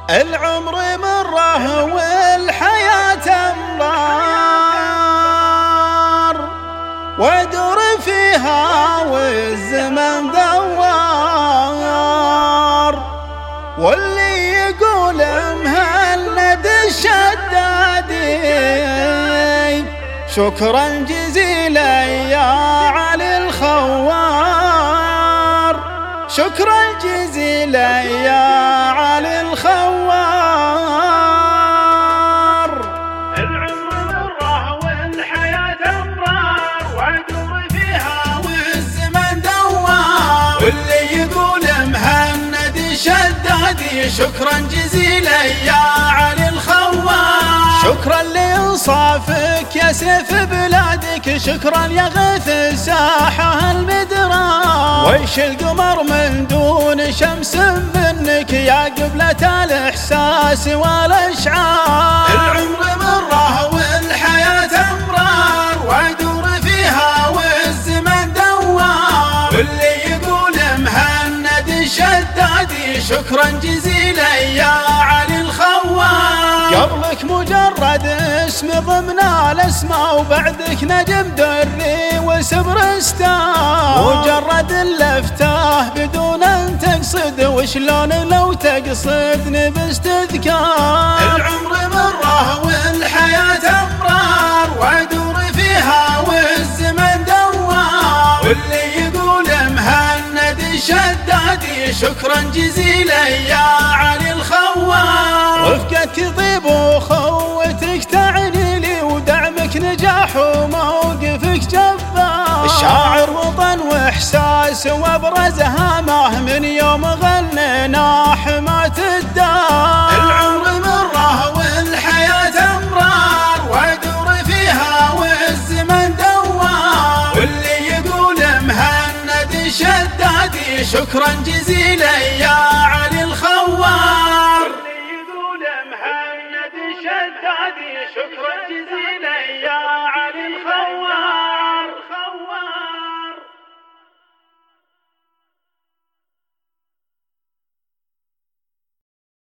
العمر مره والحياة أمرار، وادور فيها والزمن دوار، واللي يقول مهند الشدادي شكرا جزيلا يا علي الخوار، شكرا جزيلا يا علي الخوار. العمر مره والحياة أمرار، وادور فيها والزمن دوار، واللي يقول مهند الشدادي شكرا جزيلا يا علي الخوار، شكرا لإنصافك يا سيف بلادك، شكرا يا غيث الساحة المدرار، ويش القمر من دون شمس منك يا قبلة الإحساس والأشعار. العمر مره والحياة أمرار، وادور فيها والزمن دوار، واللي يقول مهند الشدادي شكرا جزيلا يا علي الخوار، قبلك مجرد اسم ضمن الاسماء، وبعدك نجم دري وسبرستان، مجرد اللفتاه بدون ان تقصد، وشلون لو تقصدني باستذكار. العمر مره والحياة أمرار، وادور فيها والزمن دوار، واللي يقول مهند الشدادي شكرا جزيلا يا علي الخوار، رفقتك طيب وخوتك تعني لي، ودعمك نجاح وموقفك جبار، الشاعر وطن واحساس وابرز هامه من يوم غنينا حماة الدار. العمر مره والحياة أمرار، وادور فيها والزمن دوار، واللي يقول مهند الشدادي شكرا جزيلا يا علي الخوار، اللي يقول مهند الشدادي شكرا جزيلا.